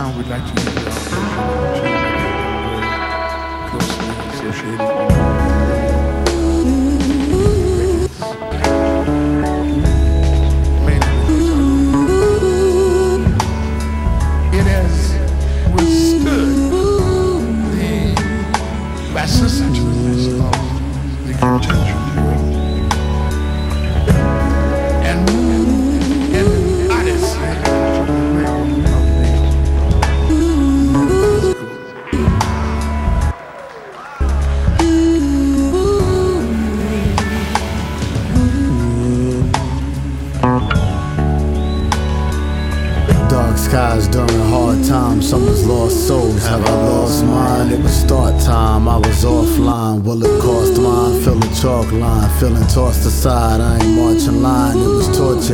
time, we'd like to use the opportunity to closely associated with it has withstood the vicissitudes of the contention here. And odyssey to the realm of the Dark skies during hard times, someone's lost souls. Have I lost mine? It was start time, I was offline. Will it cost mine? Feel the chalk line, feeling tossed aside. I ain't marching line, it was torture.